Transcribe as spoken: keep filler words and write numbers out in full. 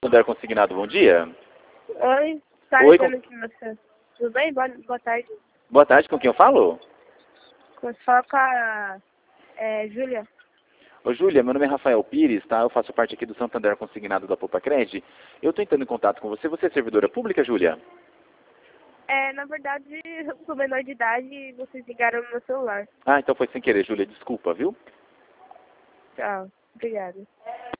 Santander Consignado, bom dia. Oi, tá Oi, ligando aqui você. Tudo bem? Boa, boa tarde. Boa tarde, com quem eu falo? Você fala com a é, Júlia. Ô, Júlia, meu nome é Rafael Pires, tá? Eu faço parte aqui do Santander Consignado da Poupa Cred. Eu tô entrando em contato com você. Você é servidora pública, Júlia? É, na verdade, eu sou menor de idade e vocês ligaram no meu celular. Ah, então foi sem querer, Júlia. Desculpa, viu? Tchau. Obrigada.